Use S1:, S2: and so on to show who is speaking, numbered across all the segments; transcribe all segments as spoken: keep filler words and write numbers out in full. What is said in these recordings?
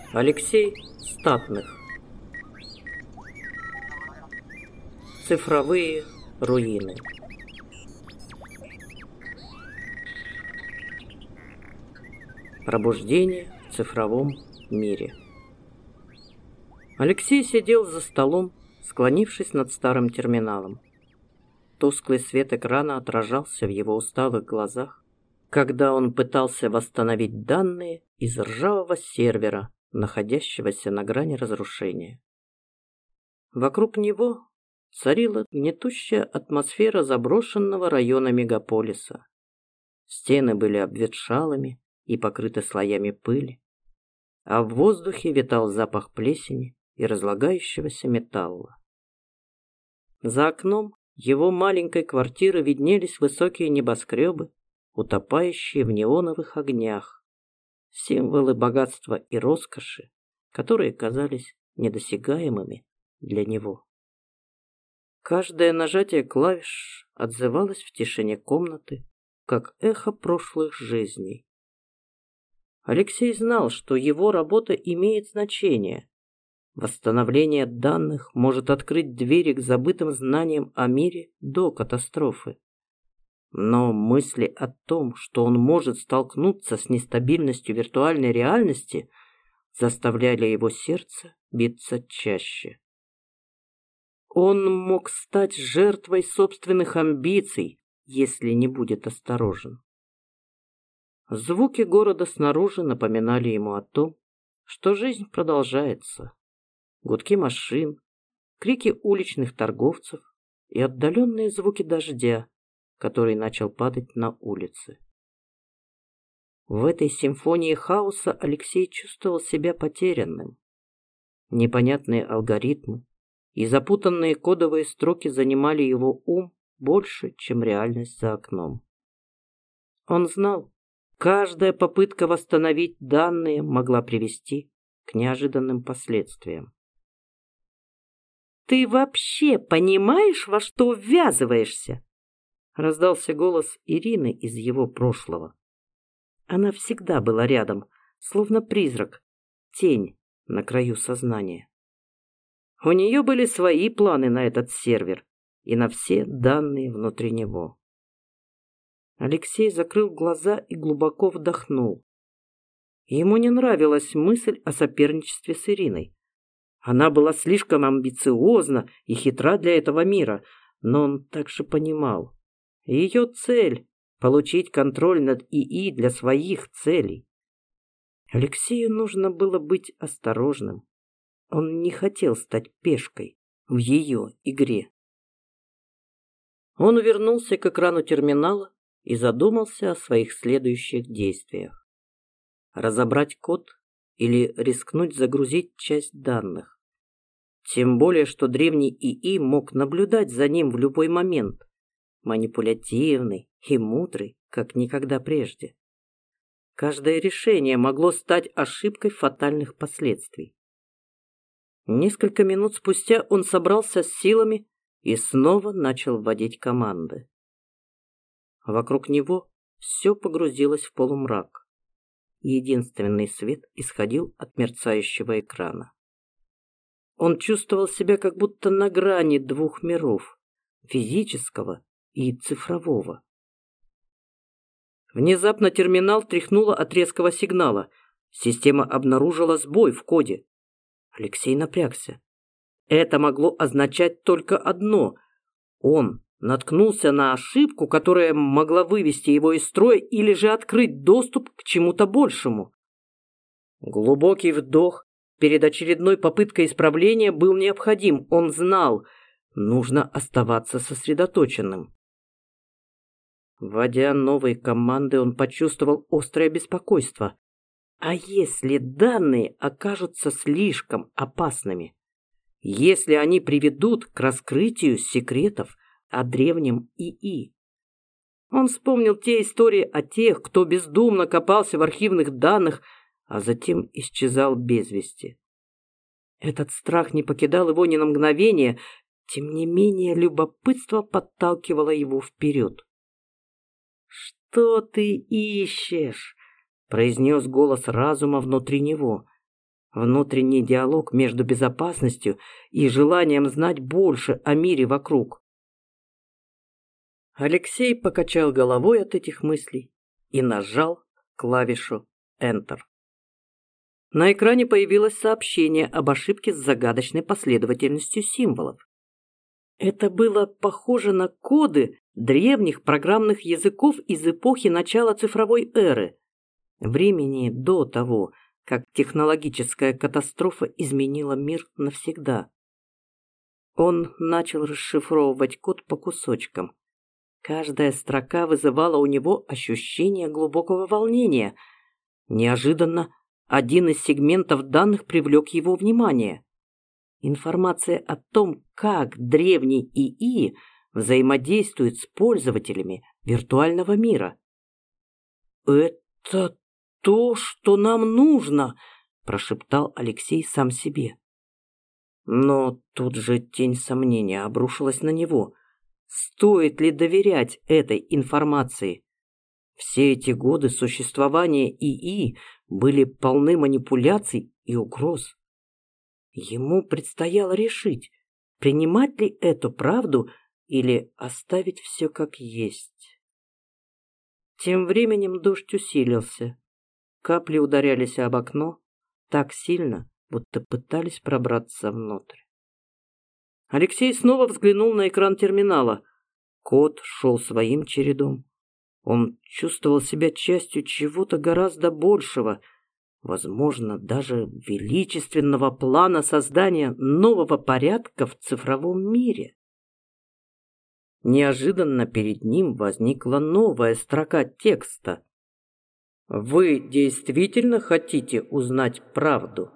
S1: Алексей Статных. Цифровые руины. Пробуждение в цифровом мире. Алексей сидел за столом, склонившись над старым терминалом. Тусклый свет экрана отражался в его усталых глазах, когда он пытался восстановить данные из ржавого сервера, находящегося на грани разрушения. Вокруг него царила гнетущая атмосфера заброшенного района мегаполиса. Стены были обветшалыми и покрыты слоями пыли, а в воздухе витал запах плесени и разлагающегося металла. За окном его маленькой квартиры виднелись высокие небоскребы, утопающие в неоновых огнях, символы богатства и роскоши, которые казались недосягаемыми для него. Каждое нажатие клавиш отзывалось в тишине комнаты, как эхо прошлых жизней. Алексей знал, что его работа имеет значение. Восстановление данных может открыть двери к забытым знаниям о мире до катастрофы. Но мысли о том, что он может столкнуться с нестабильностью виртуальной реальности, заставляли его сердце биться чаще. Он мог стать жертвой собственных амбиций, если не будет осторожен. Звуки города снаружи напоминали ему о том, что жизнь продолжается. Гудки машин, крики уличных торговцев и отдаленные звуки дождя, который начал падать на улицы. В этой симфонии хаоса Алексей чувствовал себя потерянным. Непонятные алгоритмы и запутанные кодовые строки занимали его ум больше, чем реальность за окном. Он знал, каждая попытка восстановить данные могла привести к неожиданным последствиям. «Ты вообще понимаешь, во что ввязываешься?» Раздался голос Ирины из его прошлого. Она всегда была рядом, словно призрак, тень на краю сознания. У нее были свои планы на этот сервер и на все данные внутри него. Алексей закрыл глаза и глубоко вдохнул. Ему не нравилась мысль о соперничестве с Ириной. Она была слишком амбициозна и хитра для этого мира, но он также понимал, ее цель — получить контроль над ИИ для своих целей. Алексею нужно было быть осторожным. Он не хотел стать пешкой в ее игре. Он вернулся к экрану терминала и задумался о своих следующих действиях. Разобрать код или рискнуть загрузить часть данных. Тем более, что древний ИИ мог наблюдать за ним в любой момент. Манипулятивный и мудрый, как никогда прежде. Каждое решение могло стать ошибкой фатальных последствий. Несколько минут спустя он собрался с силами и снова начал вводить команды. Вокруг него все погрузилось в полумрак. Единственный свет исходил от мерцающего экрана. Он чувствовал себя как будто на грани двух миров – физического и цифрового. Внезапно терминал тряхнуло от резкого сигнала. Система обнаружила сбой в коде. Алексей напрягся. Это могло означать только одно. Он наткнулся на ошибку, которая могла вывести его из строя или же открыть доступ к чему-то большему. Глубокий вдох перед очередной попыткой исправления был необходим. Он знал, нужно оставаться сосредоточенным. Вводя новые команды, он почувствовал острое беспокойство. А если данные окажутся слишком опасными? Если они приведут к раскрытию секретов о древнем ИИ? Он вспомнил те истории о тех, кто бездумно копался в архивных данных, а затем исчезал без вести. Этот страх не покидал его ни на мгновение, тем не менее любопытство подталкивало его вперед. «Что ты ищешь?» — произнес голос разума внутри него. Внутренний диалог между безопасностью и желанием знать больше о мире вокруг. Алексей покачал головой от этих мыслей и нажал клавишу Enter. На экране появилось сообщение об ошибке с загадочной последовательностью символов. Это было похоже на коды древних программных языков из эпохи начала цифровой эры, времени до того, как технологическая катастрофа изменила мир навсегда. Он начал расшифровывать код по кусочкам. Каждая строка вызывала у него ощущение глубокого волнения. Неожиданно один из сегментов данных привлек его внимание. Информация о том, как древний ИИ взаимодействует с пользователями виртуального мира. «Это то, что нам нужно!» – прошептал Алексей сам себе. Но тут же тень сомнения обрушилась на него. Стоит ли доверять этой информации? Все эти годы существования ИИ были полны манипуляций и угроз. Ему предстояло решить, принимать ли эту правду или оставить все как есть. Тем временем дождь усилился. Капли ударялись об окно так сильно, будто пытались пробраться внутрь. Алексей снова взглянул на экран терминала. Код шел своим чередом. Он чувствовал себя частью чего-то гораздо большего, возможно, даже величественного плана создания нового порядка в цифровом мире. Неожиданно перед ним возникла новая строка текста. «Вы действительно хотите узнать правду?»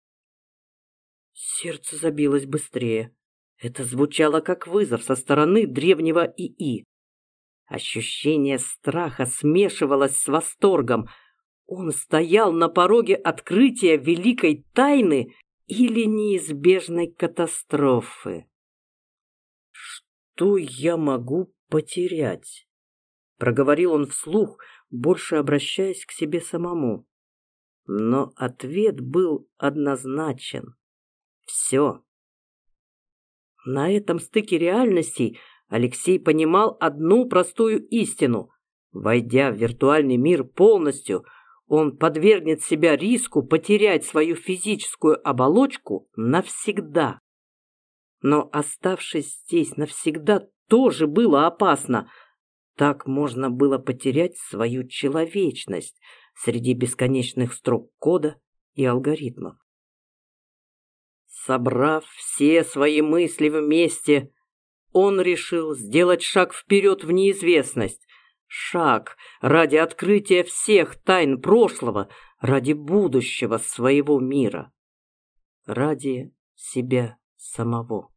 S1: Сердце забилось быстрее. Это звучало как вызов со стороны древнего ИИ. Ощущение страха смешивалось с восторгом. Он стоял на пороге открытия великой тайны или неизбежной катастрофы. «Что я могу потерять?» — проговорил он вслух, больше обращаясь к себе самому. Но ответ был однозначен. Все. На этом стыке реальностей Алексей понимал одну простую истину. Войдя в виртуальный мир полностью, он подвергнет себя риску потерять свою физическую оболочку навсегда. Но оставшись здесь навсегда, тоже было опасно. Так можно было потерять свою человечность среди бесконечных строк кода и алгоритмов. Собрав все свои мысли вместе, он решил сделать шаг вперед в неизвестность. Шаг ради открытия всех тайн прошлого, ради будущего своего мира, ради себя самого.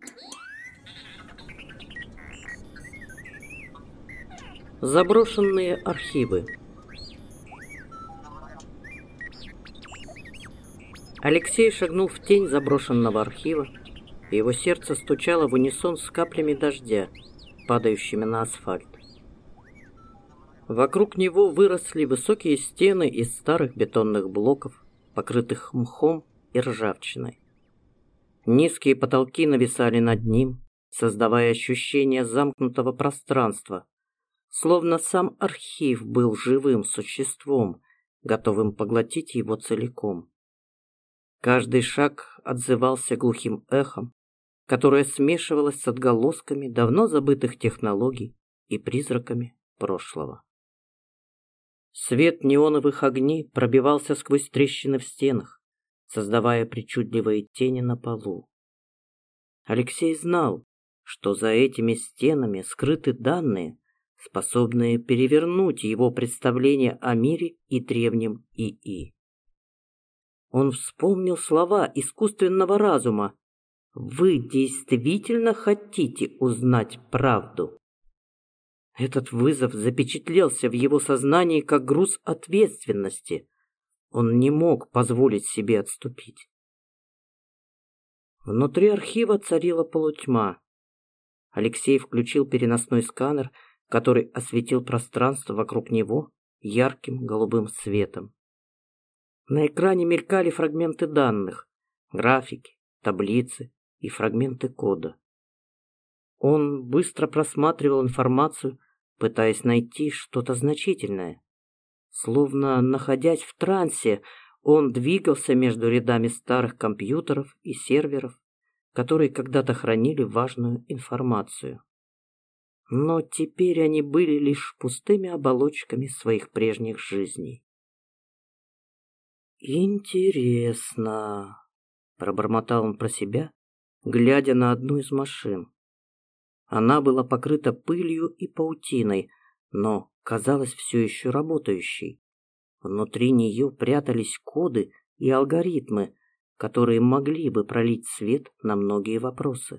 S1: Заброшенные архивы. Алексей шагнул в тень заброшенного архива, и его сердце стучало в унисон с каплями дождя, падающими на асфальт. Вокруг него выросли высокие стены из старых бетонных блоков, покрытых мхом и ржавчиной. Низкие потолки нависали над ним, создавая ощущение замкнутого пространства, словно сам архив был живым существом, готовым поглотить его целиком. Каждый шаг отзывался глухим эхом, которое смешивалось с отголосками давно забытых технологий и призраками прошлого. Свет неоновых огней пробивался сквозь трещины в стенах, создавая причудливые тени на полу. Алексей знал, что за этими стенами скрыты данные, способные перевернуть его представление о мире и древнем ИИ. Он вспомнил слова искусственного разума. «Вы действительно хотите узнать правду?» Этот вызов запечатлелся в его сознании как груз ответственности. Он не мог позволить себе отступить. Внутри архива царила полутьма. Алексей включил переносной сканер, который осветил пространство вокруг него ярким голубым светом. На экране мелькали фрагменты данных, графики, таблицы и фрагменты кода. Он быстро просматривал информацию, пытаясь найти что-то значительное. Словно находясь в трансе, он двигался между рядами старых компьютеров и серверов, которые когда-то хранили важную информацию. Но теперь они были лишь пустыми оболочками своих прежних жизней. «Интересно», — пробормотал он про себя, глядя на одну из машин. Она была покрыта пылью и паутиной, но казалась все еще работающей. Внутри нее прятались коды и алгоритмы, которые могли бы пролить свет на многие вопросы.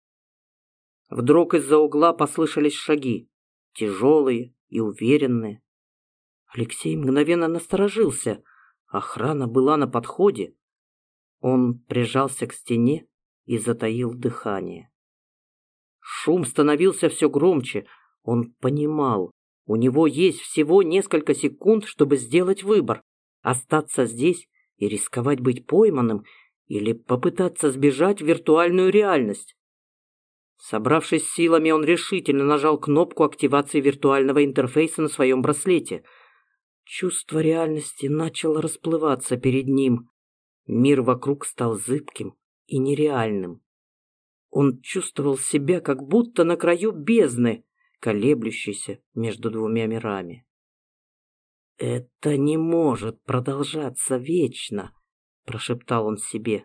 S1: Вдруг из-за угла послышались шаги, тяжелые и уверенные. Алексей мгновенно насторожился. Охрана была на подходе. Он прижался к стене и затаил дыхание. Шум становился все громче. Он понимал, у него есть всего несколько секунд, чтобы сделать выбор: остаться здесь и рисковать быть пойманным, или попытаться сбежать в виртуальную реальность. Собравшись силами, он решительно нажал кнопку активации виртуального интерфейса на своем браслете. Чувство реальности начало расплываться перед ним. Мир вокруг стал зыбким и нереальным. Он чувствовал себя как будто на краю бездны, колеблющейся между двумя мирами. «Это не может продолжаться вечно», — прошептал он себе.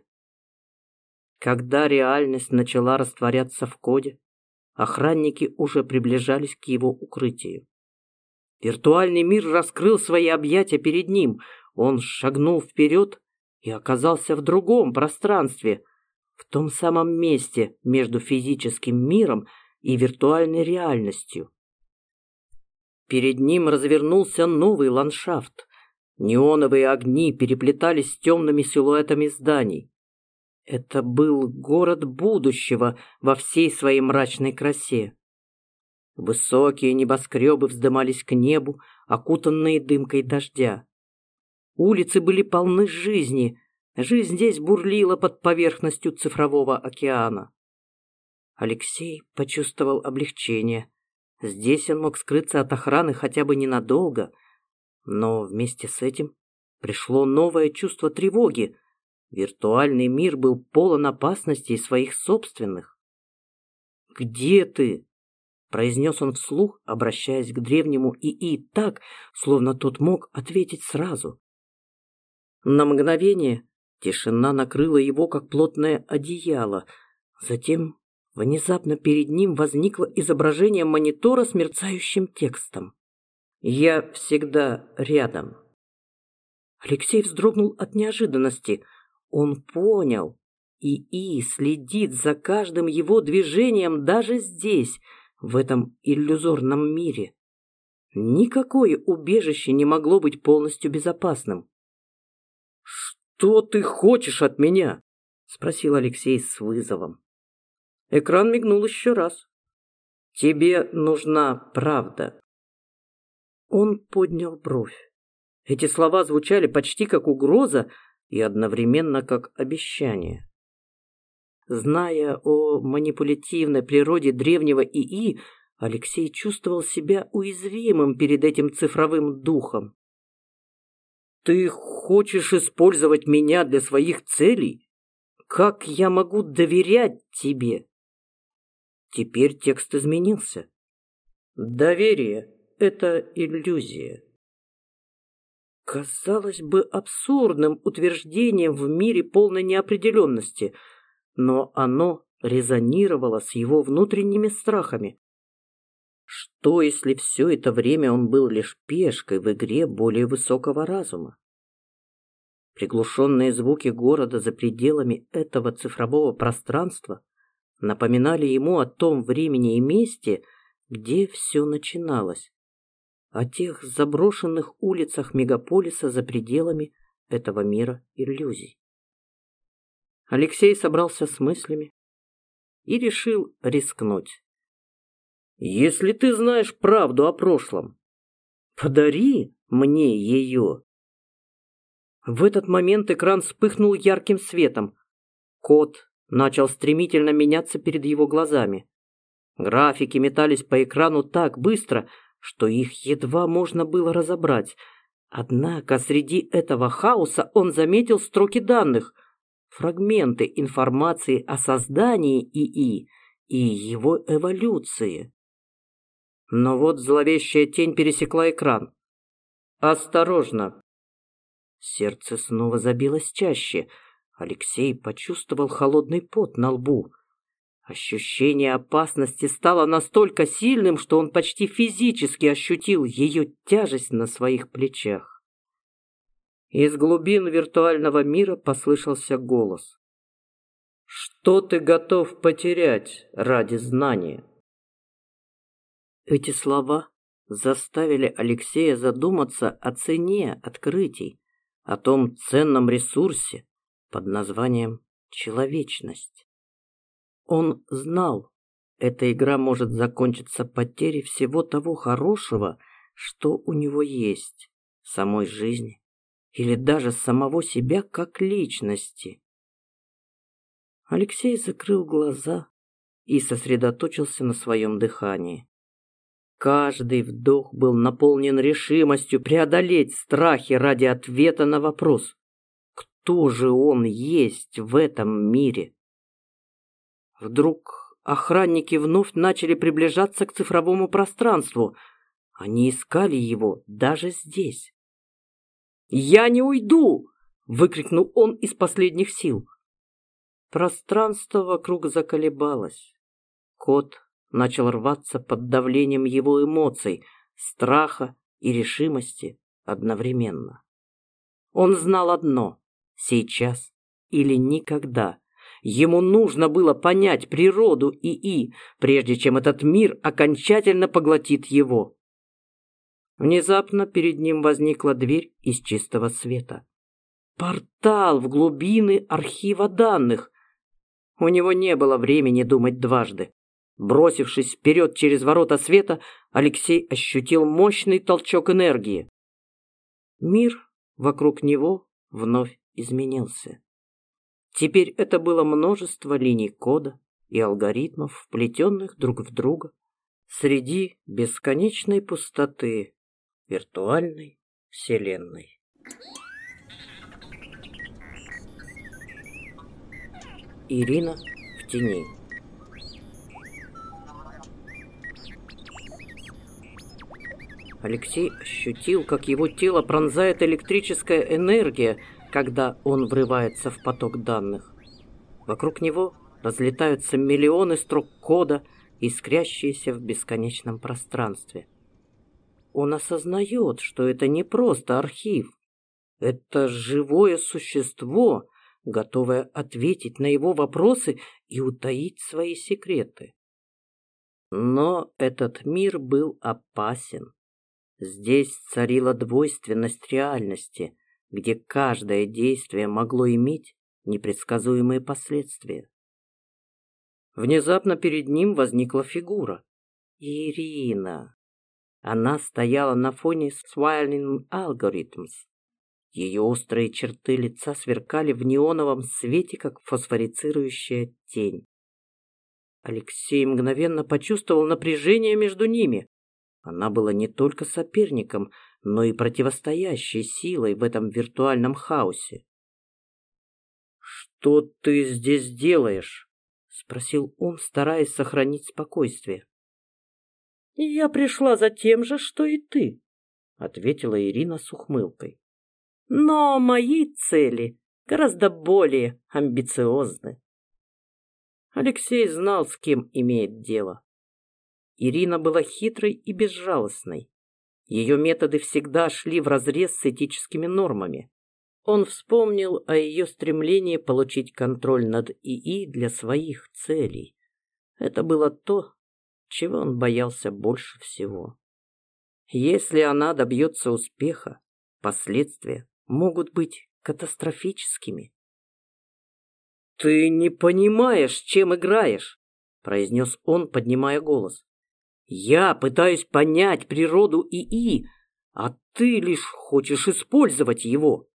S1: Когда реальность начала растворяться в коде, охранники уже приближались к его укрытию. Виртуальный мир раскрыл свои объятия перед ним. Он шагнул вперед и оказался в другом пространстве, в том самом месте между физическим миром и виртуальной реальностью. Перед ним развернулся новый ландшафт. Неоновые огни переплетались с темными силуэтами зданий. Это был город будущего во всей своей мрачной красе. Высокие небоскребы вздымались к небу, окутанные дымкой дождя. Улицы были полны жизни. Жизнь здесь бурлила под поверхностью цифрового океана. Алексей почувствовал облегчение. Здесь он мог скрыться от охраны хотя бы ненадолго, но вместе с этим пришло новое чувство тревоги. Виртуальный мир был полон опасностей своих собственных. «Где ты?» — произнес он вслух, обращаясь к древнему ИИ так, словно тот мог ответить сразу. На мгновение тишина накрыла его, как плотное одеяло. Затем внезапно перед ним возникло изображение монитора с мерцающим текстом. «Я всегда рядом». Алексей вздрогнул от неожиданности. Он понял, ИИ следит за каждым его движением даже здесь, в этом иллюзорном мире. Никакое убежище не могло быть полностью безопасным. «Что ты хочешь от меня?» — спросил Алексей с вызовом. Экран мигнул еще раз. «Тебе нужна правда». Он поднял бровь. Эти слова звучали почти как угроза и одновременно как обещание. Зная о манипулятивной природе древнего ИИ, Алексей чувствовал себя уязвимым перед этим цифровым духом. «Ты хочешь использовать меня для своих целей? Как я могу доверять тебе?» Теперь текст изменился. «Доверие — это иллюзия». Казалось бы, абсурдным утверждением в мире полной неопределенности, но оно резонировало с его внутренними страхами. Что, если все это время он был лишь пешкой в игре более высокого разума? Приглушенные звуки города за пределами этого цифрового пространства напоминали ему о том времени и месте, где все начиналось, о тех заброшенных улицах мегаполиса за пределами этого мира иллюзий. Алексей собрался с мыслями и решил рискнуть. «Если ты знаешь правду о прошлом, подари мне ее». В этот момент экран вспыхнул ярким светом. Код начал стремительно меняться перед его глазами. Графики метались по экрану так быстро, что их едва можно было разобрать. Однако среди этого хаоса он заметил строки данных, фрагменты информации о создании ИИ и его эволюции. Но вот зловещая тень пересекла экран. «Осторожно!» Сердце снова забилось чаще. Алексей почувствовал холодный пот на лбу. Ощущение опасности стало настолько сильным, что он почти физически ощутил ее тяжесть на своих плечах. Из глубин виртуального мира послышался голос. «Что ты готов потерять ради знания?» Эти слова заставили Алексея задуматься о цене открытий, о том ценном ресурсе под названием человечность. Он знал, эта игра может закончиться потерей всего того хорошего, что у него есть, самой жизни, или даже самого себя как личности. Алексей закрыл глаза и сосредоточился на своем дыхании. Каждый вдох был наполнен решимостью преодолеть страхи ради ответа на вопрос, кто же он есть в этом мире. Вдруг охранники вновь начали приближаться к цифровому пространству. Они искали его даже здесь. «Я не уйду!» — выкрикнул он из последних сил. Пространство вокруг заколебалось. Кот начал рваться под давлением его эмоций, страха и решимости одновременно. Он знал одно — сейчас или никогда. Ему нужно было понять природу ИИ, прежде чем этот мир окончательно поглотит его. Внезапно перед ним возникла дверь из чистого света. Портал в глубины архива данных. У него не было времени думать дважды. Бросившись вперед через ворота света, Алексей ощутил мощный толчок энергии. Мир вокруг него вновь изменился. Теперь это было множество линий кода и алгоритмов, вплетенных друг в друга, среди бесконечной пустоты виртуальной вселенной. Ирина в тени. Алексей ощутил, как его тело пронзает электрическая энергия, когда он врывается в поток данных. Вокруг него разлетаются миллионы строк кода, искрящиеся в бесконечном пространстве. Он осознает, что это не просто архив. Это живое существо, готовое ответить на его вопросы и утаить свои секреты. Но этот мир был опасен. Здесь царила двойственность реальности, где каждое действие могло иметь непредсказуемые последствия. Внезапно перед ним возникла фигура. Ирина. Она стояла на фоне Swirling Algorithms. Ее острые черты лица сверкали в неоновом свете, как фосфорицирующая тень. Алексей мгновенно почувствовал напряжение между ними. Она была не только соперником, но и противостоящей силой в этом виртуальном хаосе. «Что ты здесь делаешь?» — спросил он, стараясь сохранить спокойствие. «Я пришла за тем же, что и ты», — ответила Ирина с ухмылкой. «Но мои цели гораздо более амбициозны». Алексей знал, с кем имеет дело. Ирина была хитрой и безжалостной. Ее методы всегда шли вразрез с этическими нормами. Он вспомнил о ее стремлении получить контроль над ИИ для своих целей. Это было то, чего он боялся больше всего. Если она добьется успеха, последствия могут быть катастрофическими. «Ты не понимаешь, чем играешь», — произнес он, поднимая голос. «Я пытаюсь понять природу ИИ, а ты лишь хочешь использовать его».